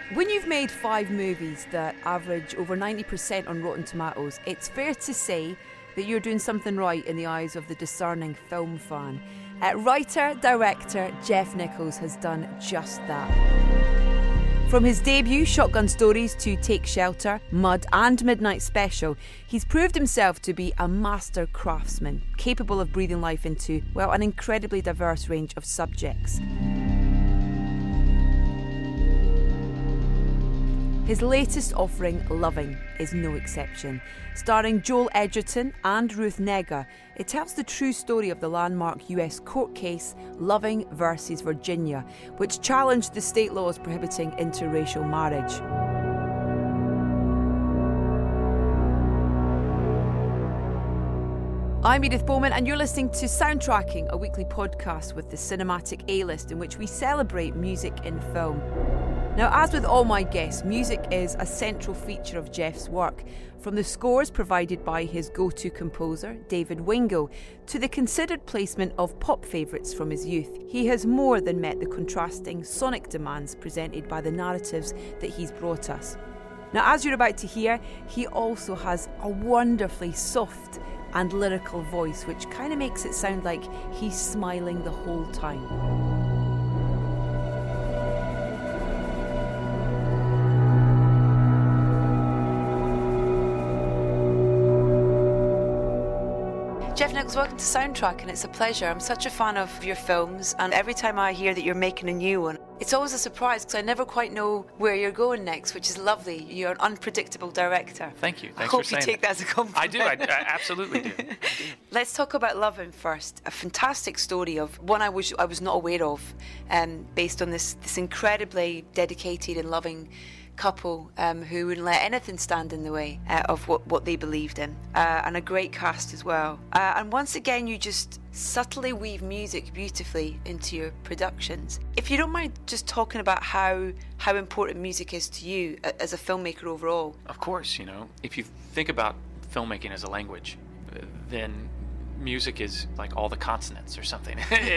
When you've made 5 movies that average over 90% on Rotten Tomatoes, it's fair to say that you're doing something right in the eyes of the discerning film fan. Writer-director Jeff Nichols has done just that. From his debut, Shotgun Stories, to Take Shelter, Mud and Midnight Special, he's proved himself to be a master craftsman, capable of breathing life into, well, an incredibly diverse range of subjects. His latest offering, Loving, is no exception. Starring Joel Edgerton and Ruth Negga, it tells the true story of the landmark US court case Loving versus Virginia, which challenged the state laws prohibiting interracial marriage. I'm Edith Bowman, and you're listening to Soundtracking, a weekly podcast with the Cinematic A-List, in which we celebrate music in film. Now, as with all my guests, music is a central feature of Jeff's work. From the scores provided by his go-to composer, David Wingo, to the considered placement of pop favourites from his youth, he has more than met the contrasting sonic demands presented by the narratives that he's brought us. Now, as you're about to hear, he also has a wonderfully soft and lyrical voice, which kind of makes it sound like he's smiling the whole time. Jeff Nichols, welcome to Soundtrack, and it's a pleasure. I'm such a fan of your films, and every time I hear that you're making a new one, it's always a surprise because I never quite know where you're going next, which is lovely. You're an unpredictable director. Thank you. Thanks I hope for saying you take that as a compliment. I do. I absolutely do. Let's talk about Loving first. A fantastic story of one I was not aware of, based on this incredibly dedicated and loving couple who wouldn't let anything stand in the way of what they believed in, and a great cast as well. And once again, you just subtly weave music beautifully into your productions. If you don't mind just talking about how important music is to you as a filmmaker overall. Of course, if you think about filmmaking as a language, then music is like all the consonants or something.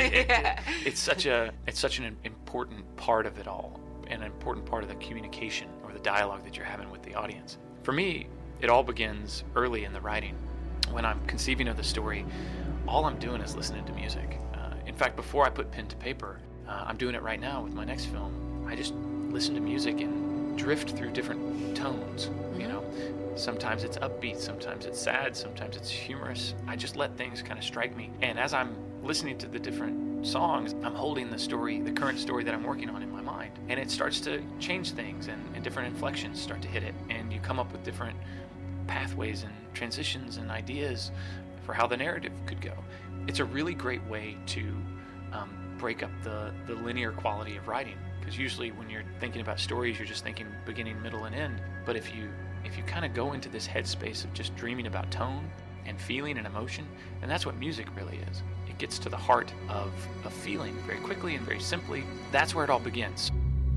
It's such an important part of it all, an important part of the communication or the dialogue that you're having with the audience. For me, it all begins early in the writing. When I'm conceiving of the story, all I'm doing is listening to music. In fact, before I put pen to paper, I'm doing it right now with my next film. I just listen to music and drift through different tones, Sometimes it's upbeat, sometimes it's sad, sometimes it's humorous. I just let things kind of strike me. And as I'm listening to the different songs, I'm holding the current story that I'm working on in my mind. And it starts to change things, and different inflections start to hit it. And you come up with different pathways and transitions and ideas for how the narrative could go. It's a really great way to break up the linear quality of writing. Because usually when you're thinking about stories, you're just thinking beginning, middle, and end. But if you kind of go into this headspace of just dreaming about tone and feeling and emotion, and that's what music really is. It gets to the heart of a feeling very quickly and very simply. That's where it all begins.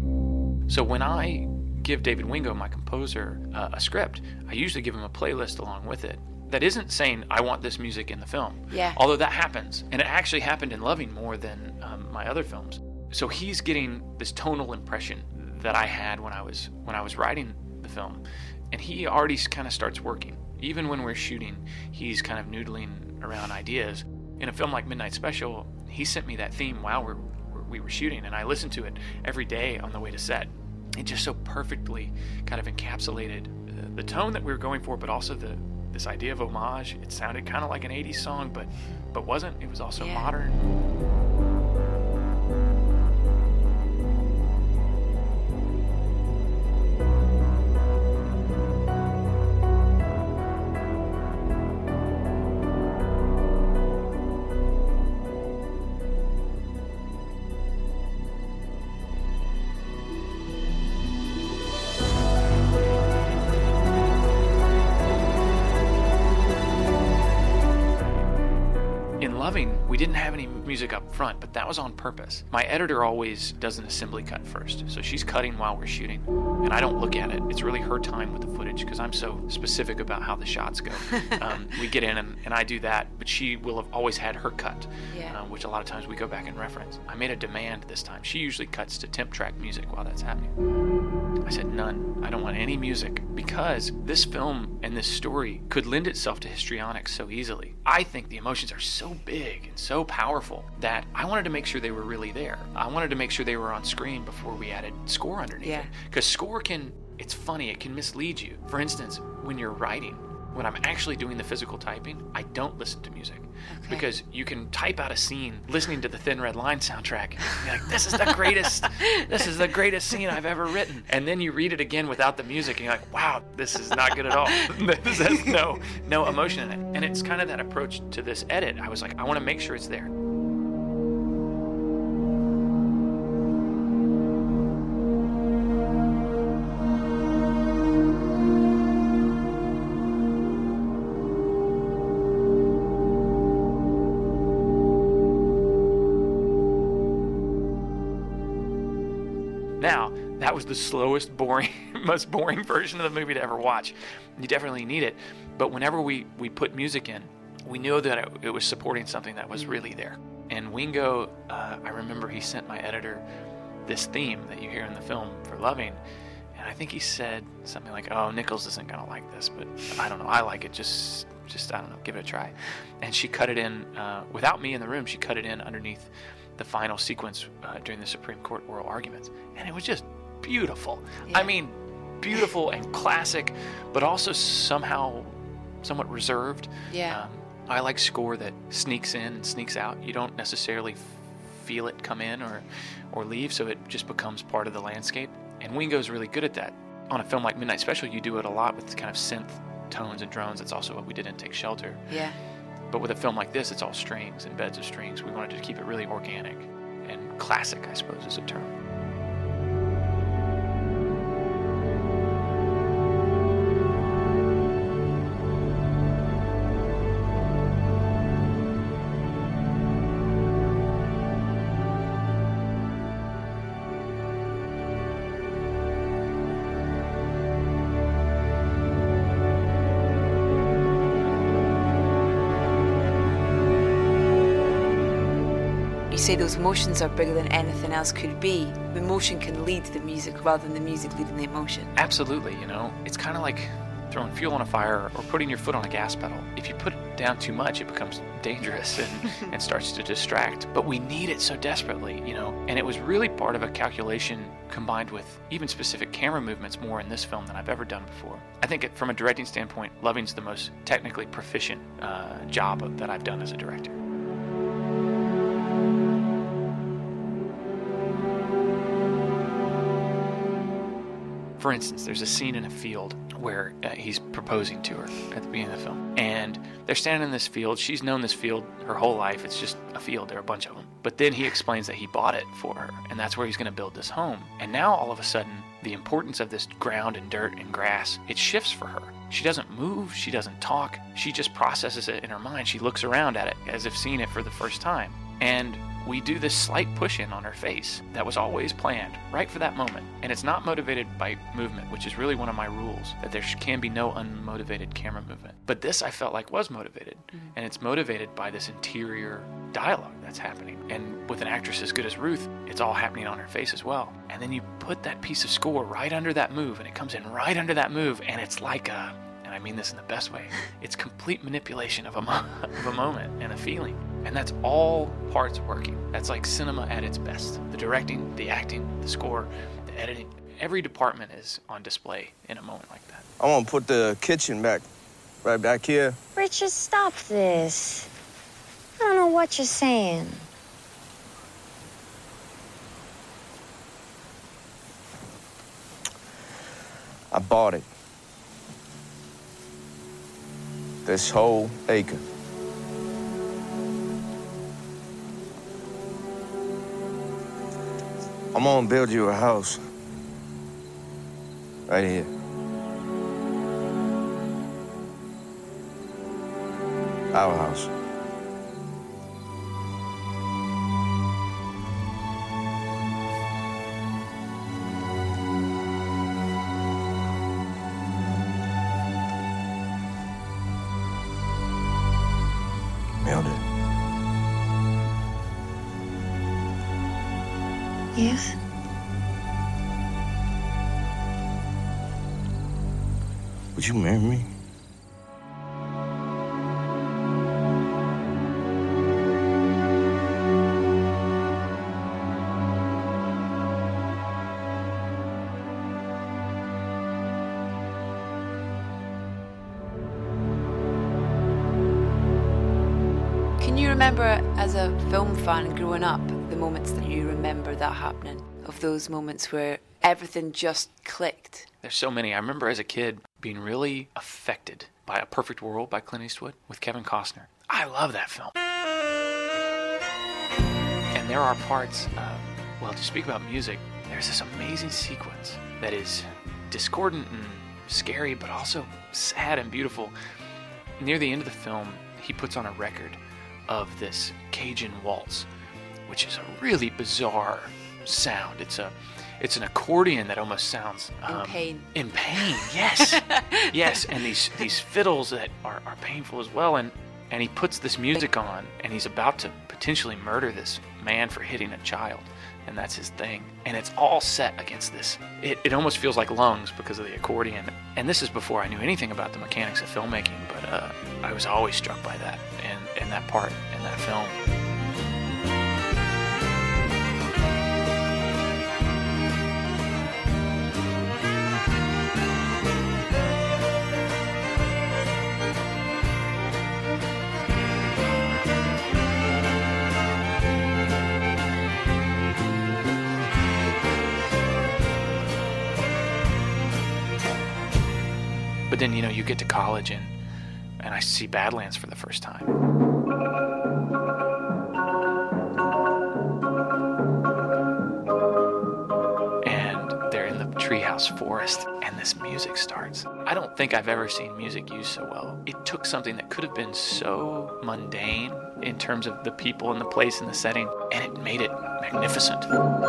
So when I give David Wingo, my composer, a script, I usually give him a playlist along with it that isn't saying, I want this music in the film. Yeah. Although that happens. And it actually happened in Loving more than my other films. So he's getting this tonal impression that I had when I was writing the film. And he already kind of starts working. Even when we're shooting, he's kind of noodling around ideas. In a film like Midnight Special, he sent me that theme while we were shooting, and I listened to it every day on the way to set. It just so perfectly kind of encapsulated the tone that we were going for, but also this idea of homage. It sounded kind of like an 80s song, but wasn't. It was also modern. We didn't have any music up front, but that was on purpose. My editor always does an assembly cut first, so she's cutting while we're shooting, and I don't look at it. It's really her time with the footage because I'm so specific about how the shots go. We get in and I do that, but she will have always had her cut, which a lot of times we go back and reference. I made a demand this time. She usually cuts to temp track music while that's happening. I said, none. I don't want any music, because this film and this story could lend itself to histrionics so easily. I think the emotions are so big and so powerful that I wanted to make sure they were really there. I wanted to make sure they were on screen before we added score underneath it. Because score it's funny, it can mislead you. For instance, when you're writing, when I'm actually doing the physical typing, I don't listen to music. Because you can type out a scene listening to the Thin Red Line soundtrack and be like, this is the greatest scene I've ever written. And then you read it again without the music and you're like, wow, this is not good at all. This has no emotion in it. And it's kind of that approach to this edit. I was like, I want to make sure it's there. Now, that was the slowest, most boring version of the movie to ever watch. You definitely need it. But whenever we put music in, we knew that it was supporting something that was really there. And Wingo, I remember he sent my editor this theme that you hear in the film for Loving. And I think he said something like, oh, Nichols isn't going to like this, but I don't know. I like it. Just I don't know, give it a try. And she cut it in, without me in the room, she cut it in underneath the final sequence during the Supreme Court oral arguments. And it was just beautiful. I mean, beautiful and classic, but also somehow somewhat reserved. I like score that sneaks in and sneaks out. You don't necessarily feel it come in or leave, so it just becomes part of the landscape. And Wingo's really good at that. On a film like Midnight Special, you do it a lot with kind of synth tones and drones. That's also what we did in Take Shelter. But with a film like this, it's all strings and beds of strings. We wanted to keep it really organic and classic, I suppose, is a term. You say those emotions are bigger than anything else could be. The emotion can lead the music rather than the music leading the emotion. Absolutely, it's kind of like throwing fuel on a fire or putting your foot on a gas pedal. If you put it down too much, it becomes dangerous and starts to distract. But we need it so desperately, and it was really part of a calculation combined with even specific camera movements more in this film than I've ever done before. I think from a directing standpoint, Loving's the most technically proficient job that I've done as a director. For instance, there's a scene in a field where he's proposing to her at the beginning of the film. And they're standing in this field. She's known this field her whole life. It's just a field. There are a bunch of them. But then he explains that he bought it for her, and that's where he's going to build this home. And now, all of a sudden, the importance of this ground and dirt and grass, it shifts for her. She doesn't move. She doesn't talk. She just processes it in her mind. She looks around at it as if seeing it for the first time. And we do this slight push-in on her face that was always planned, right for that moment. And it's not motivated by movement, which is really one of my rules, that there can be no unmotivated camera movement. But this, I felt like, was motivated. And it's motivated by this interior dialogue that's happening. And with an actress as good as Ruth, it's all happening on her face as well. And then you put that piece of score right under that move, and it comes in right under that move, and it's like and I mean this in the best way, it's complete manipulation of a moment and a feeling. And that's all parts working. That's like cinema at its best. The directing, the acting, the score, the editing. Every department is on display in a moment like that. I want to put the kitchen right back here. Richard, stop this. I don't know what you're saying. I bought it. This whole acre. I'm gonna build you a house. Right here. Our house. Yes? Would you marry me? Can you remember, as a film fan growing up, the moments that you remember that happening? Of those moments where everything just clicked? There's so many. I remember as a kid being really affected by A Perfect World by Clint Eastwood with Kevin Costner. I love that film. And there are parts, to speak about music, there's this amazing sequence that is discordant and scary, but also sad and beautiful. Near the end of the film, he puts on a record of this Cajun waltz, which is a really bizarre sound. It's an accordion that almost sounds In pain. In pain, yes, yes. And these fiddles that are painful as well. And he puts this music on, and he's about to potentially murder this man for hitting a child, and that's his thing. And it's all set against this. It almost feels like Lungs because of the accordion. And this is before I knew anything about the mechanics of filmmaking, but I was always struck by that and that part in that film. But then, you get to college and I see Badlands for the first time. And they're in the treehouse forest and this music starts. I don't think I've ever seen music used so well. It took something that could have been so mundane in terms of the people and the place and the setting, and it made it magnificent.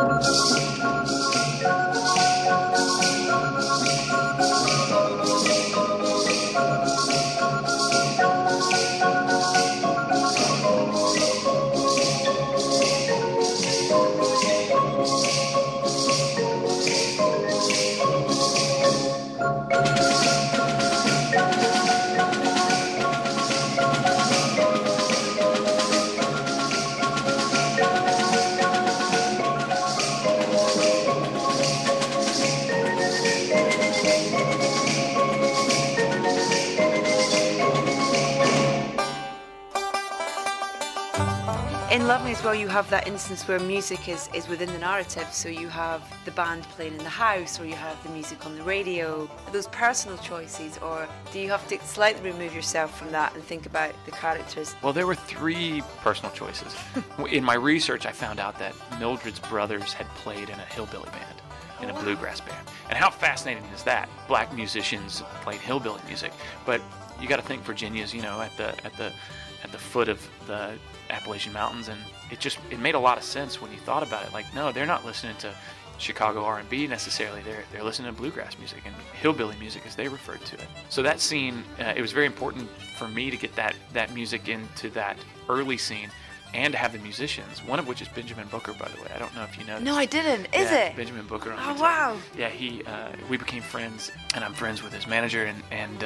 In Love Me as well, you have that instance where music is within the narrative. So you have the band playing in the house, or you have the music on the radio. Are those personal choices, or do you have to slightly remove yourself from that and think about the characters? Well, there were 3 personal choices. In my research, I found out that Mildred's brothers had played in a hillbilly band, in a bluegrass band. And how fascinating is that? Black musicians played hillbilly music. But you got to think Virginia's, at the foot of the Appalachian Mountains, and it made a lot of sense when you thought about it. Like, no, they're not listening to Chicago R&B necessarily. They're listening to bluegrass music and hillbilly music, as they referred to it. So that scene, it was very important for me to get that music into that early scene, and to have the musicians, one of which is Benjamin Booker, by the way. I don't know if you know this. No, I didn't. Is it? Benjamin Booker on Oh, guitar. wow. Yeah, we became friends, and I'm friends with his manager, and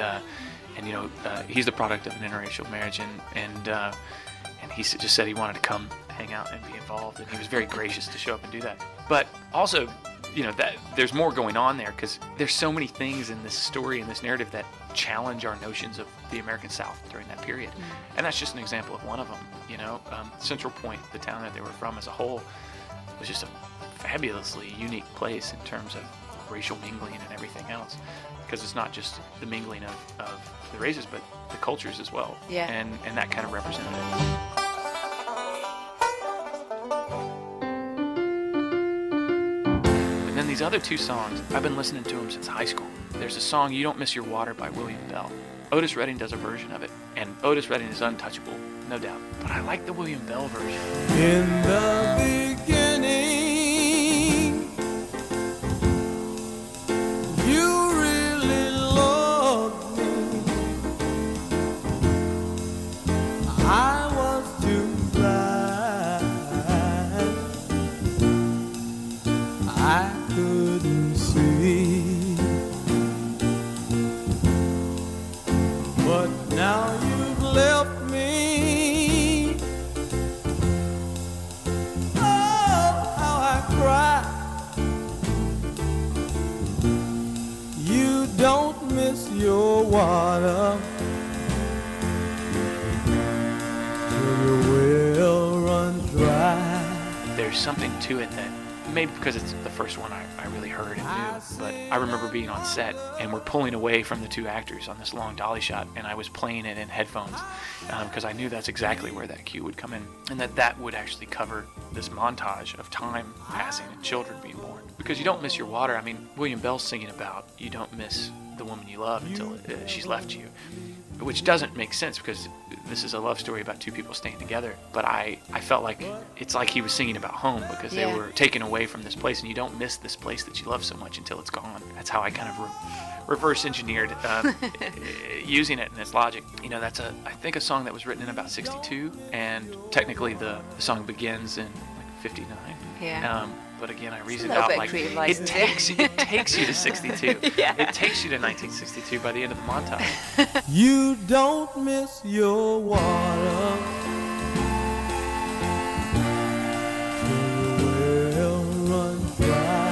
he's the product of an interracial marriage, and he just said he wanted to come hang out and be involved, and he was very gracious to show up and do that. But also, that there's more going on there, because there's so many things in this story and this narrative that challenge our notions of the American South during that period. And that's just an example of one of them. Central Point, the town that they were from as a whole, was just a fabulously unique place in terms of racial mingling and everything else, because it's not just the mingling of the races, but the cultures as well. Yeah. And that kind of represented it. And then these other 2 songs, I've been listening to them since high school. There's a song, You Don't Miss Your Water, by William Bell. Otis Redding does a version of it, and Otis Redding is untouchable, no doubt. But I like the William Bell version. In the beginning, you really loved me. I was too blind miss your water till your well runs dry. There's something to it that, maybe because it's the first one I really heard and knew, but I remember being on set and we're pulling away from the two actors on this long dolly shot, and I was playing it in headphones because I knew that's exactly where that cue would come in, and that would actually cover this montage of time passing and children being born. Because you don't miss your water. I mean, William Bell's singing about you don't miss the woman you love until she's left you, which doesn't make sense because this is a love story about two people staying together. But I felt like it's like he was singing about home because they were taken away from this place, and you don't miss this place that you love so much until it's gone. That's how I kind of reverse engineered using it in its logic. You know, that's I think a song that was written in about 62, and technically the song begins in like 59. Yeah. But again, I reasoned out like it takes you to 62. Yeah. It takes you to 1962 by the end of the montage. You don't miss your water till your well runs dry.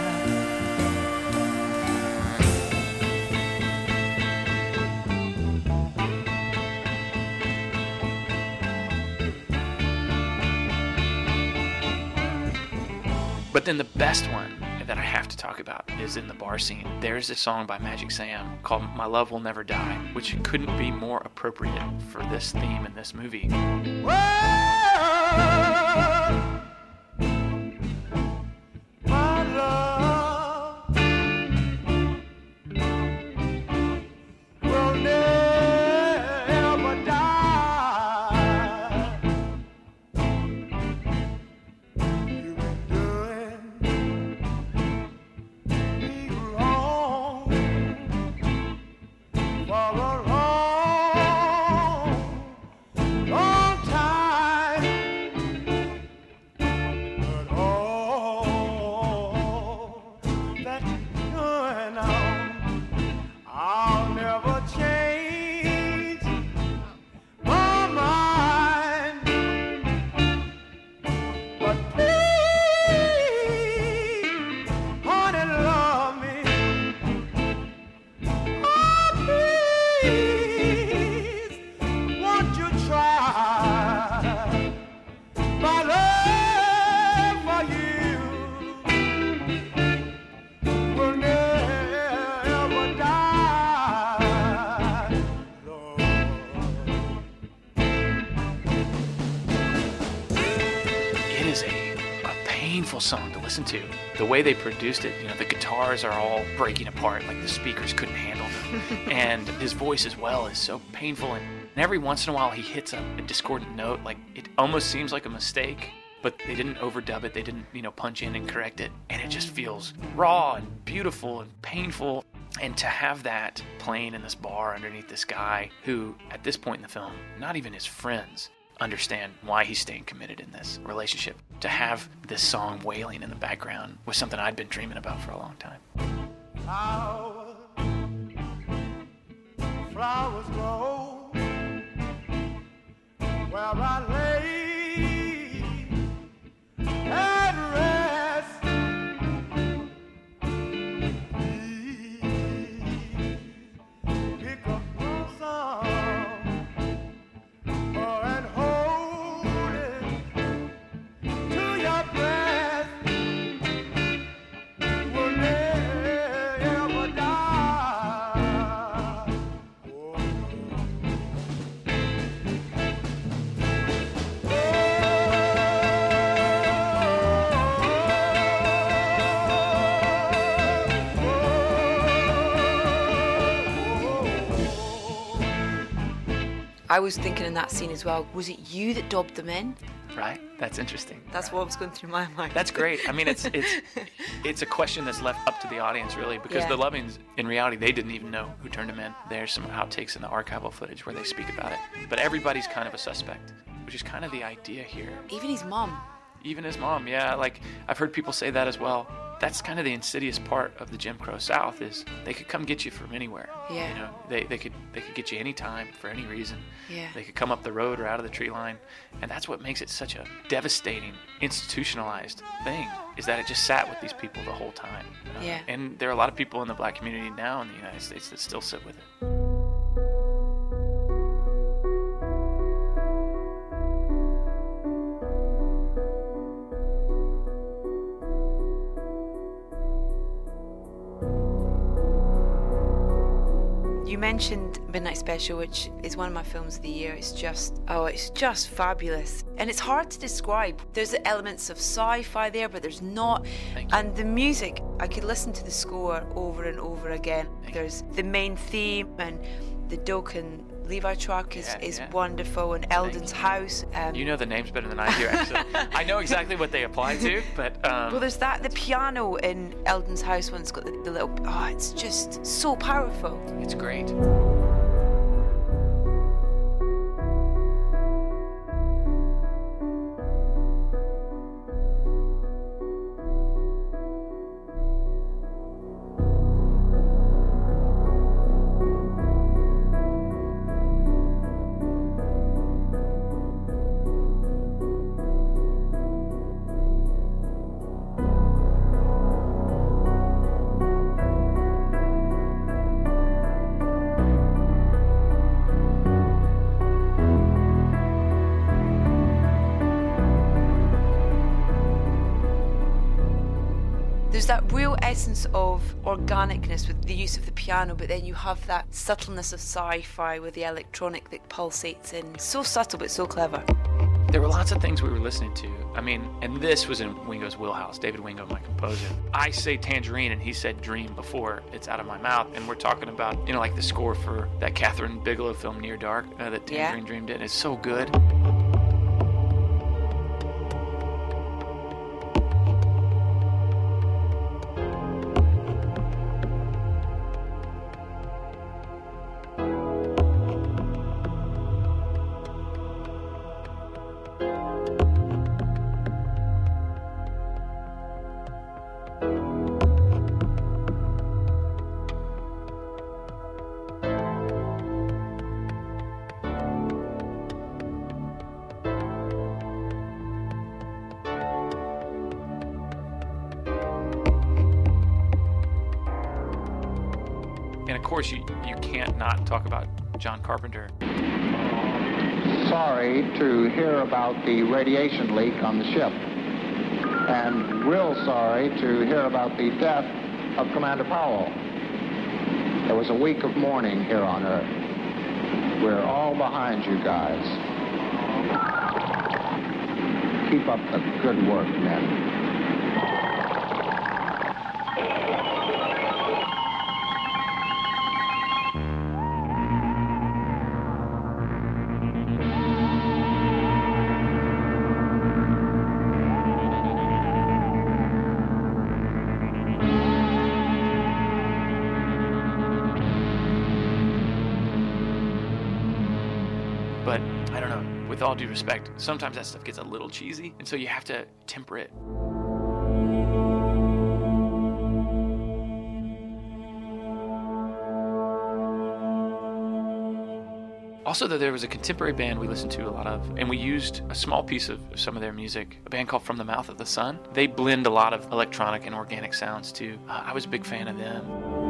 But then the best one that I have to talk about is in the bar scene. There's a song by Magic Sam called My Love Will Never Die, which couldn't be more appropriate for this theme in this movie. My love will never die. You've been doing me wrong for a long time. But all that you're doing now, I'll never change my mind. But please, honey, love me. Oh, please, won't you try? My love for you will never die, Lord. It is a painful song to listen to. The way they produced it, you know, the guitars are all breaking apart, like the speakers couldn't handle them. And his voice as well is so painful. And every once in a while he hits a discordant note, like it almost seems like a mistake, but they didn't overdub it. They didn't, punch in and correct it. And it just feels raw and beautiful and painful. And to have that playing in this bar underneath this guy who, at this point in the film, not even his friends understand why he's staying committed in this relationship. To have this song wailing in the background was something I'd been dreaming about for a long time. Flowers grow where I lay at rest. Please pick up some and hold it to your breast. Will never die. I was thinking in that scene as well, was it you that dobbed them in? Right? That's interesting. That's what was going through my mind. That's great. I mean, it's a question that's left up to the audience, really, because the Lovings, in reality, they didn't even know who turned them in. There's some outtakes in the archival footage where they speak about it. But everybody's kind of a suspect, which is kind of the idea here. Even his mum. Even his mom, yeah. Like, I've heard people say that as well. That's kind of the insidious part of the Jim Crow South is they could come get you from anywhere. Yeah. You know, they could get you anytime for any reason. Yeah. They could come up the road or out of the tree line, and that's what makes it such a devastating, institutionalized thing. is that it just sat with these people the whole time. Yeah. And there are a lot of people in the black community now in the United States that still sit with it. You mentioned Midnight Special, which is one of my films of the year. It's just fabulous. And it's hard to describe. There's elements of sci-fi there, but there's not. And the music, I could listen to the score over and over again. There's the main theme, and the Doak and Levi track is wonderful, and Eldon's House. You know the names better than I do, actually. I know exactly what they apply to, but... Well, there's the piano in Eldon's House when it's got the little... Oh, it's just so powerful. It's great. There's that real essence of organicness with the use of the piano, but then you have that subtleness of sci-fi with the electronic that pulsates in. So subtle, but so clever. There were lots of things we were listening to. I mean, and this was in Wingo's wheelhouse. David Wingo, my composer. I say Tangerine, and he said Dream before it's out of my mouth. And we're talking about, like the score for that Catherine Bigelow film, Near Dark, that Tangerine Dream did. It's so good. And of course, you can't not talk about John Carpenter. Sorry to hear about the radiation leak on the ship, and real sorry to hear about the death of Commander Powell. There was a week of mourning here on Earth. We're all behind you guys. Keep up the good work, men. But I don't know, with all due respect, sometimes that stuff gets a little cheesy, and so you have to temper it. Also, though, there was a contemporary band we listened to a lot of, and we used a small piece of some of their music, a band called From the Mouth of the Sun. They blend a lot of electronic and organic sounds, too. I was a big fan of them.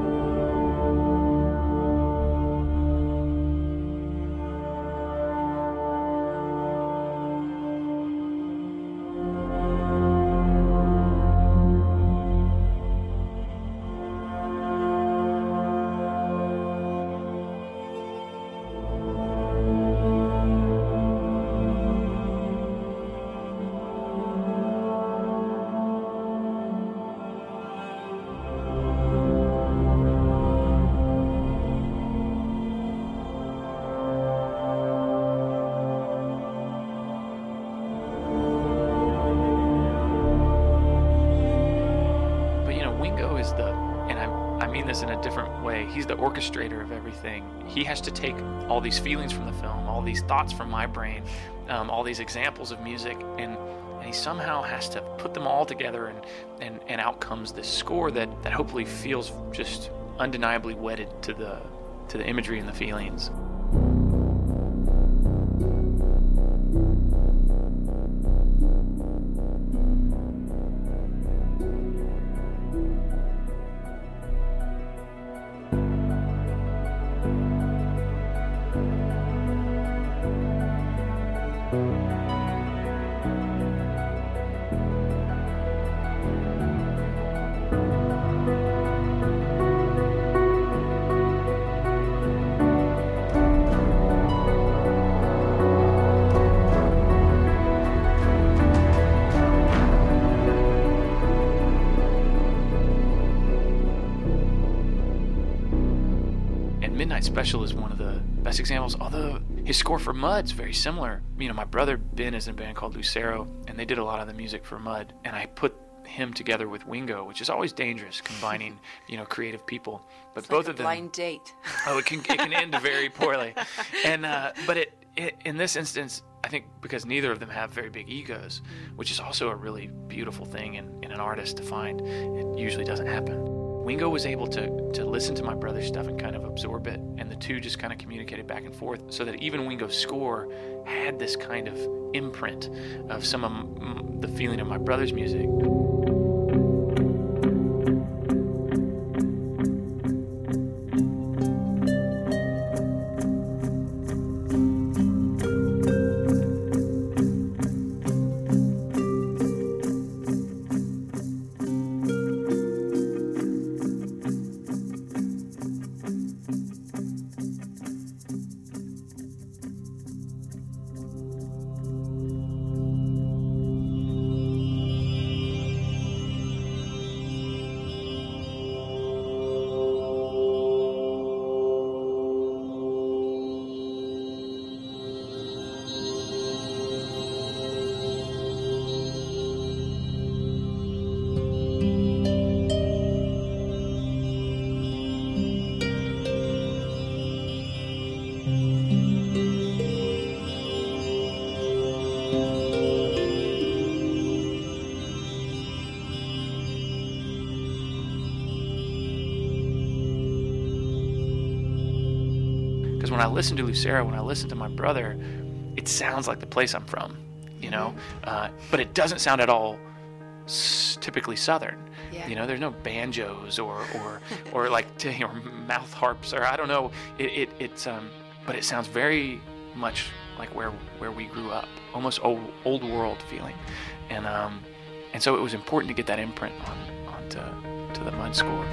In a different way. He's the orchestrator of everything. He has to take all these feelings from the film, all these thoughts from my brain, all these examples of music, and he somehow has to put them all together, and out comes this score that hopefully feels just undeniably wedded to the imagery and the feelings. Midnight Special is one of the best examples, although his score for Mud's very similar. You know, my brother Ben is in a band called Lucero, and they did a lot of the music for Mud, and I put him together with Wingo, which is always dangerous, combining, you know, creative people. But it's both like of them, blind date. Oh, it can end very poorly. And but it in this instance, I think because neither of them have very big egos, which is also a really beautiful thing in an artist to find. It usually doesn't happen. Wingo was able to listen to my brother's stuff and kind of absorb it, and the two just kind of communicated back and forth, so that even Wingo's score had this kind of imprint of some of the feeling of my brother's music. Because when I listen to Lucero, when I listen to my brother, it sounds like the place I'm from, you know, but it doesn't sound at all typically Southern. Yeah. You know, there's no banjos or like or mouth harps, or I don't know. But it sounds very much like where we grew up, almost old world feeling, and so it was important to get that imprint onto the Mud score.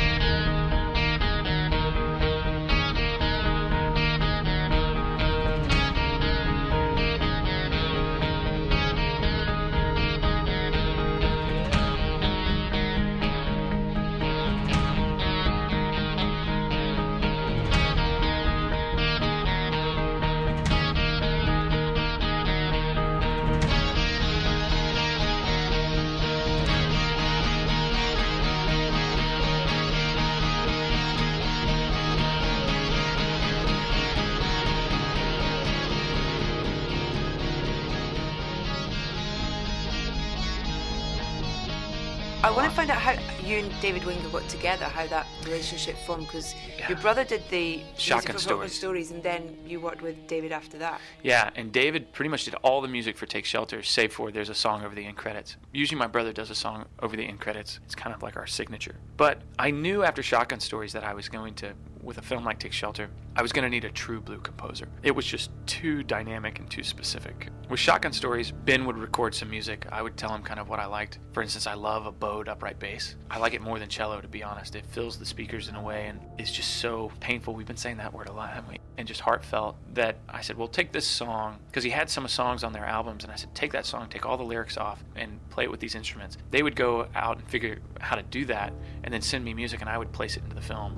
I want to find out how you and David Wingo got together, how that relationship formed, because your brother did the Shotgun music for Stories, and then you worked with David after that. Yeah, and David pretty much did all the music for Take Shelter, save for there's a song over the end credits. Usually my brother does a song over the end credits. It's kind of like our signature. But I knew after Shotgun Stories that I was going to, with a film like Take Shelter, I was going to need a true blue composer. It was just too dynamic and too specific. With Shotgun Stories, Ben would record some music. I would tell him kind of what I liked. For instance, I love a bowed upright bass. I like it more than cello, to be honest. It fills the speakers in a way, and it's just so painful. We've been saying that word a lot, haven't we? And just heartfelt, that I said, well, take this song, because he had some songs on their albums, and I said, take that song, take all the lyrics off, and play it with these instruments. They would go out and figure how to do that, and then send me music, and I would place it into the film.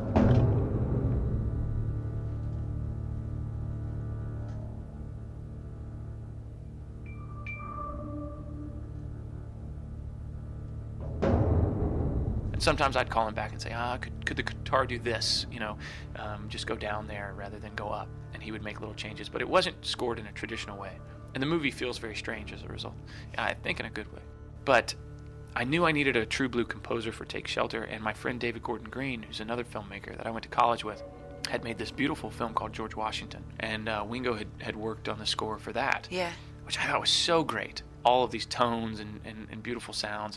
Sometimes I'd call him back and say, could the guitar do this? You know, just go down there rather than go up. And he would make little changes. But it wasn't scored in a traditional way. And the movie feels very strange as a result. I think in a good way. But I knew I needed a true blue composer for Take Shelter. And my friend David Gordon Green, who's another filmmaker that I went to college with, had made this beautiful film called George Washington. And Wingo had worked on the score for that. Yeah. Which I thought was so great. All of these tones and beautiful sounds.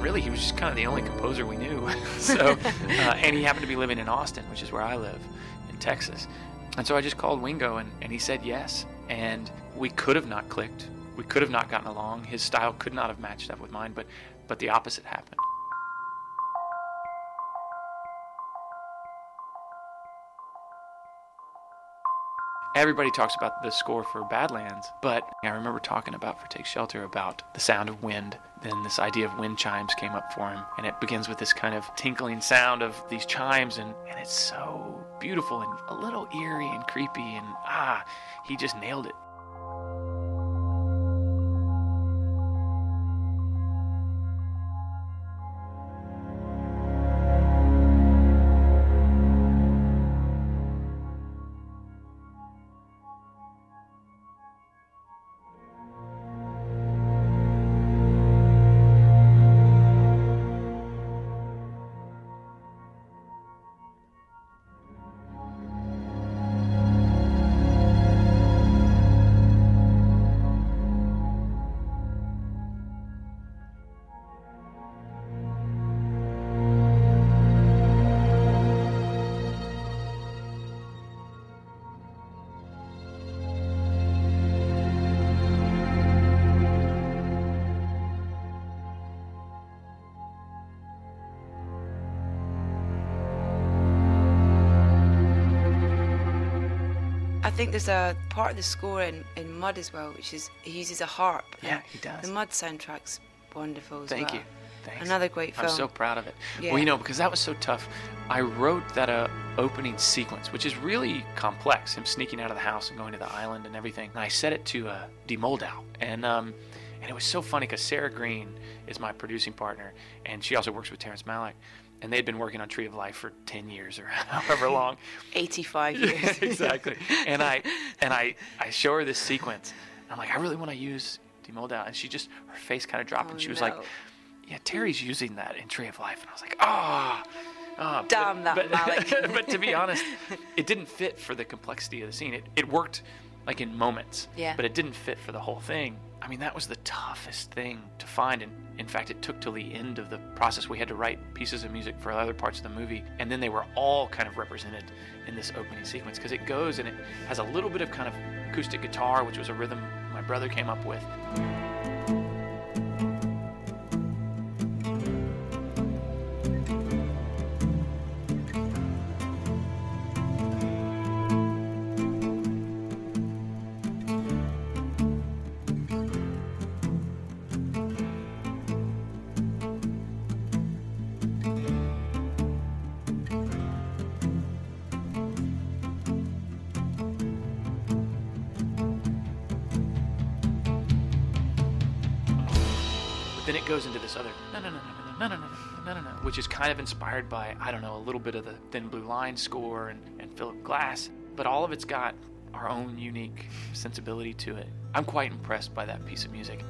really, he was just kind of the only composer we knew. So, and he happened to be living in Austin, which is where I live, in Texas. And so I just called Wingo, and he said yes. And we could have not clicked. We could have not gotten along. His style could not have matched up with mine, but the opposite happened. Everybody talks about the score for Badlands, but I remember talking about For Take Shelter about the sound of wind. Then this idea of wind chimes came up for him, and it begins with this kind of tinkling sound of these chimes, and it's so beautiful and a little eerie and creepy, and he just nailed it. I think there's a part of the score in Mud as well, which is he uses a harp. Yeah, he does. The Mud soundtrack's wonderful as well. Thank you. Thanks. Another great film. I'm so proud of it. Yeah. Well, because that was so tough. I wrote that opening sequence, which is really complex, him sneaking out of the house and going to the island and everything. And I set it to Die Moldau. And it was so funny because Sarah Green is my producing partner, and she also works with Terrence Malick. And they'd been working on Tree of Life for 10 years or however long. 85 years. Exactly. And I show her this sequence. And I'm like, I really want to use Die Moldau. And her face kind of dropped, and she was like, yeah, Terry's using that in Tree of Life. And I was like, damn that Malick. But to be honest, it didn't fit for the complexity of the scene. It worked like in moments, but it didn't fit for the whole thing. I mean, that was the toughest thing to find, and in fact, it took till the end of the process. We had to write pieces of music for other parts of the movie, and then they were all kind of represented in this opening sequence, because it goes and it has a little bit of kind of acoustic guitar, which was a rhythm my brother came up with. Then it goes into this other no, which is kind of inspired by, I don't know, a little bit of the Thin Blue Line score and Philip Glass, but all of it's got our own unique sensibility to it. I'm quite impressed by that piece of music.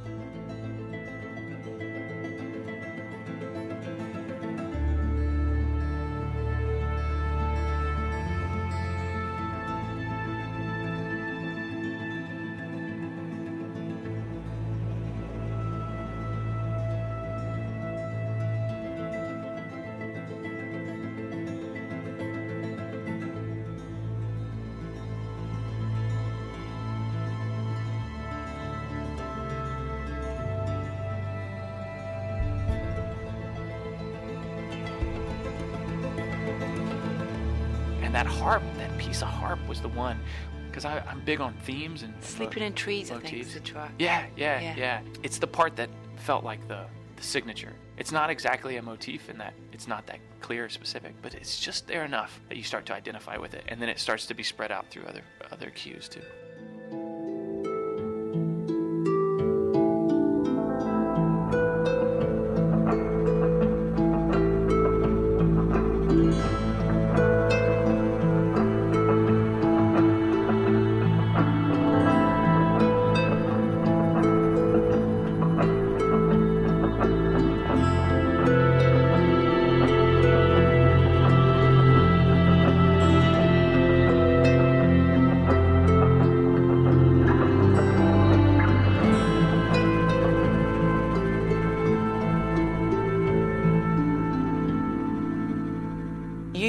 And that piece of harp was the one, because I'm big on themes and Sleeping in Trees, motifs. I think, is the track. Yeah. It's the part that felt like the signature. It's not exactly a motif in that it's not that clear or specific, but it's just there enough that you start to identify with it, and then it starts to be spread out through other cues too.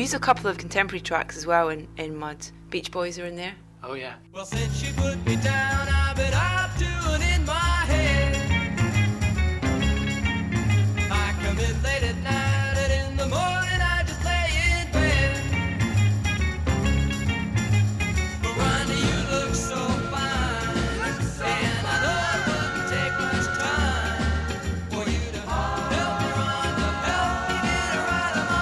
use a couple of contemporary tracks as well in Mud. Beach Boys are in there. Oh yeah. Well, since she put me down, I've been up doing in my head. I come in late at night, and in the morning I just lay in bed. But Ronnie, you look so fine, and I know it wouldn't take much time for you to help me, Rhonda, help me get her out of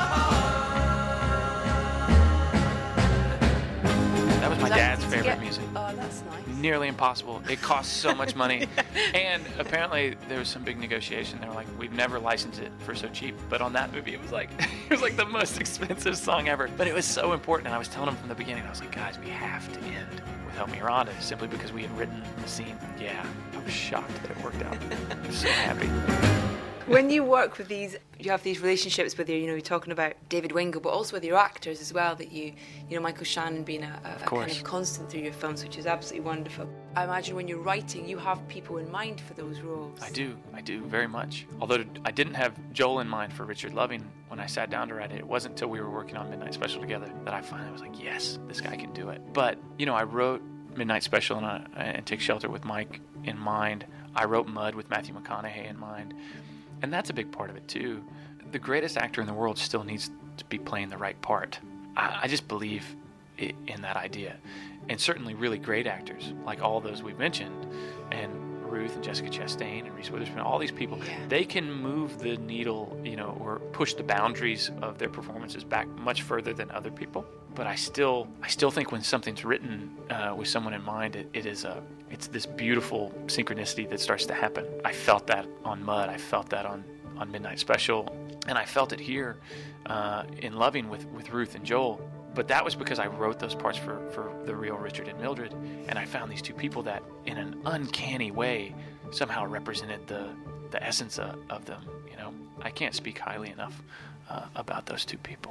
my heart. That was my dad's favorite music. Oh, that's nice. Nearly impossible. It costs so much money. And apparently there was some big negotiation. They were like, we've never licensed it for so cheap. But on that movie, it was like the most expensive song ever. But it was so important. And I was telling them from the beginning, I was like, guys, we have to end with Help Me Rhonda, simply because we had written the scene. Yeah, I was shocked that it worked out. I was so happy. When you work with these, you have these relationships with you're talking about David Wingo, but also with your actors as well, that Michael Shannon being a kind of constant through your films, which is absolutely wonderful. I imagine when you're writing, you have people in mind for those roles. I do very much. Although I didn't have Joel in mind for Richard Loving when I sat down to write it. It wasn't until we were working on Midnight Special together that I finally was like, yes, this guy can do it. But, I wrote Midnight Special and Take Shelter with Mike in mind. I wrote Mud with Matthew McConaughey in mind. And that's a big part of it, too. The greatest actor in the world still needs to be playing the right part. I just believe in that idea. And certainly really great actors, like all those we've mentioned, and Ruth and Jessica Chastain and Reese Witherspoon, all these people, they can move the needle, or push the boundaries of their performances back much further than other people. But I still think when something's written with someone in mind, it's this beautiful synchronicity that starts to happen. I felt that on Mud. I felt that on Midnight Special. And I felt it here in Loving with Ruth and Joel. But that was because I wrote those parts for the real Richard and Mildred. And I found these two people that, in an uncanny way, somehow represented the essence of them. I can't speak highly enough about those two people.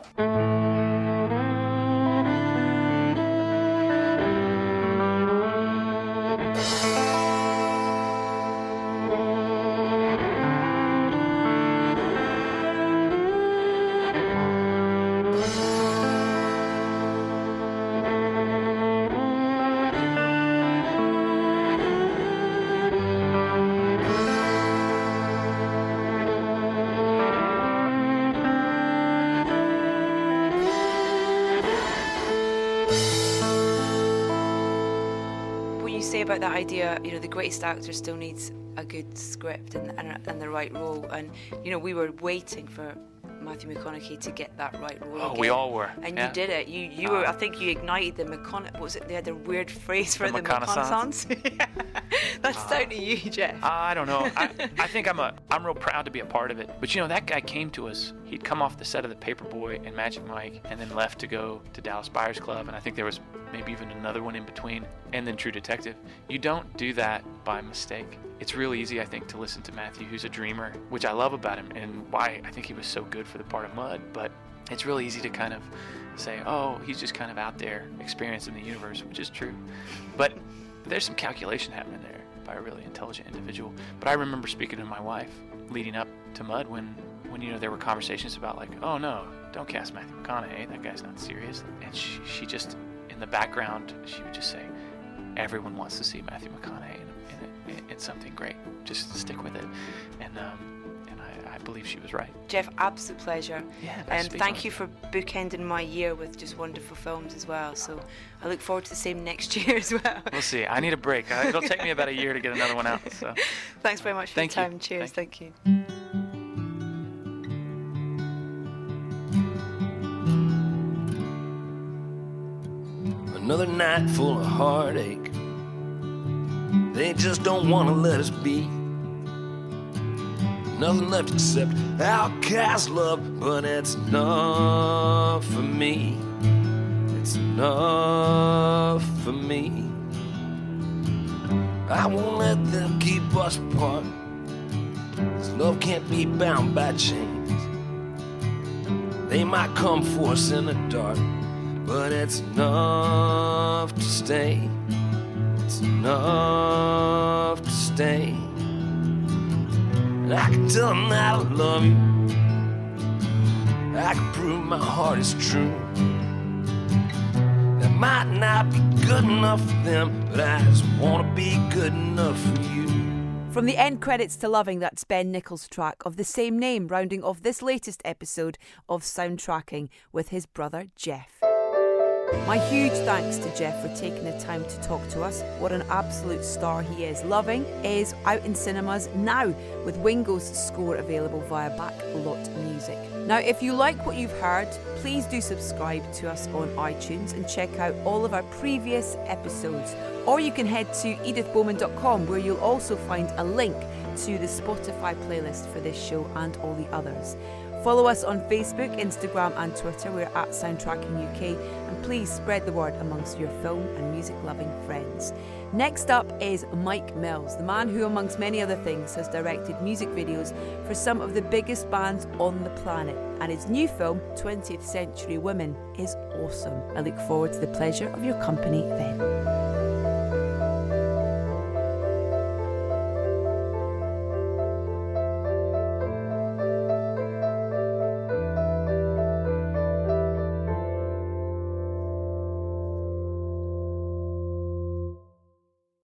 About that idea, the greatest actor still needs a good script and the right role, and we were waiting for Matthew McConaughey to get that right role. Oh, again. We all were. And you did it. You were. I think you ignited the What was it? They had a weird phrase for the reconnaissance. That's down to you, Jeff. I don't know. I think I'm real proud to be a part of it. But that guy came to us. He'd come off the set of The Paperboy and Magic Mike, and then left to go to Dallas Buyers Club, and I think there was maybe even another one in between, and then True Detective. You don't do that by mistake. It's real easy, I think, to listen to Matthew, who's a dreamer, which I love about him, and why I think he was so good for the part of Mud. But it's really easy to kind of say, oh, he's just kind of out there experiencing the universe, which is true. But there's some calculation happening there by a really intelligent individual. But I remember speaking to my wife leading up to Mud when there were conversations about like, oh no, don't cast Matthew McConaughey, that guy's not serious. And she just, in the background, she would just say, everyone wants to see Matthew McConaughey in something great. Just stick with it. And I believe she was right. Jeff, absolute pleasure. Yeah, and thank you for bookending my year with just wonderful films as well. So I look forward to the same next year as well. We'll see. I need a break. It'll take me about a year to get another one out. So thanks very much for your time. Cheers. Thank you. Another night full of heartache. They just don't want to let us be. Nothing left except outcast love, but it's enough for me. It's enough for me. I won't let them keep us apart, 'cause love can't be bound by chains. They might come for us in the dark, but it's enough to stay. It's enough to stay. And I can tell them that I love you. I can prove my heart is true. That might not be good enough for them, but I just want to be good enough for you. From the end credits to Loving, that's Ben Nicholls' track of the same name, rounding off this latest episode of Soundtracking with his brother Jeff. My huge thanks to Jeff for taking the time to talk to us. What an absolute star he is. Loving is out in cinemas now, with Wingo's score available via Backlot Music. Now, if you like what you've heard, please do subscribe to us on iTunes and check out all of our previous episodes. Or you can head to edithbowman.com, where you'll also find a link to the Spotify playlist for this show and all the others. Follow us on Facebook, Instagram and Twitter. We're at Soundtracking UK, and please spread the word amongst your film and music loving friends. Next up is Mike Mills, the man who, amongst many other things, has directed music videos for some of the biggest bands on the planet. And his new film, 20th Century Women, is awesome. I look forward to the pleasure of your company then.